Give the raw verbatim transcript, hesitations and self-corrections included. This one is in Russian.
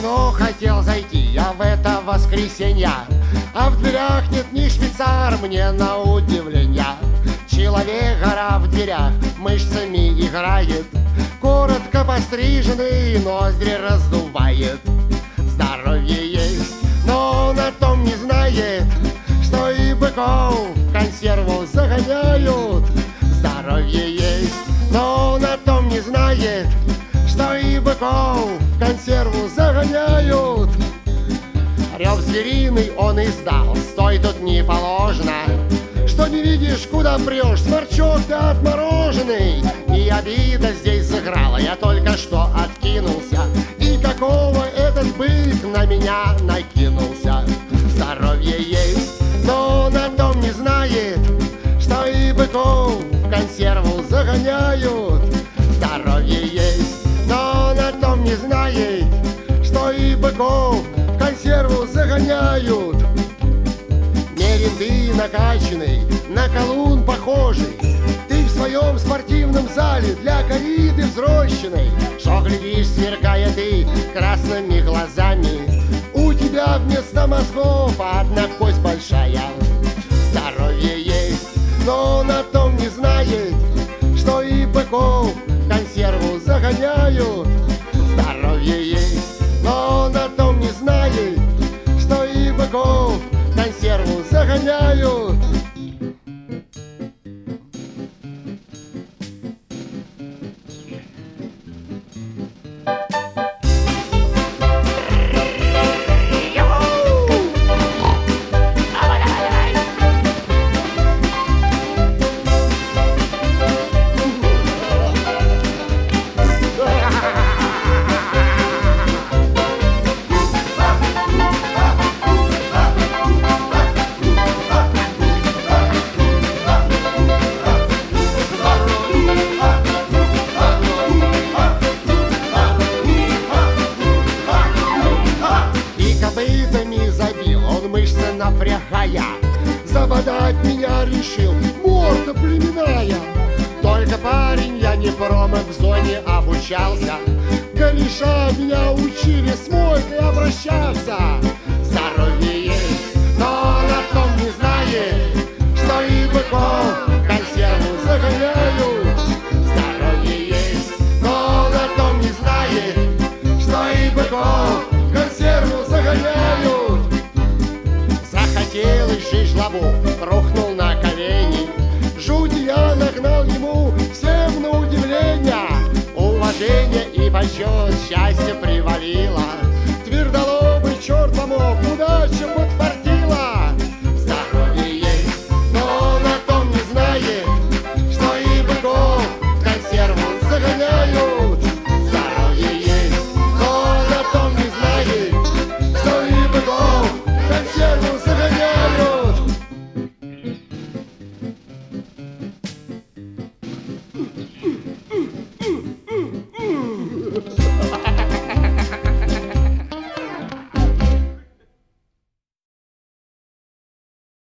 кино хотел зайти я в это воскресенье, а в дверях нет ни швейцар, мне на удивление. Человек-гора в дверях мышцами играет, коротко постриженный, ноздри раздувает. Здоровье есть, но он о том не знает, что и быков в консерву загоняют. Здоровье есть, но он о том не знает, что и быков в консерву загоняют. Рев звериный он издал, стой, тут не положено. Что не видишь, куда прешь, сморчок ты отмороженный. И обида здесь сыграла, я только что откинулся. И какого этот бык на меня накинулся. Здоровье есть, но он о том не знает, что и быков в консерву загоняют. Здоровье есть, но он о том не знает, что и быков в консерву загоняют. Мерин ты накачанный, на колун похожий, ты в своем спортивном зале для кориды взрощенной. Что глядишь, сверкая ты красными глазами, у тебя вместо мозгов одна кость большая. Здоровье есть, но он о том не знает, что и быков в консерву загоняют. Здоровье есть, но он о том не знает, что и быков в консерву загоняют. Напрягая, забодать меня решил, морда племенная. Только парень, я не промах, в зоне обучался. Кореша меня учили с мойкой обращаться.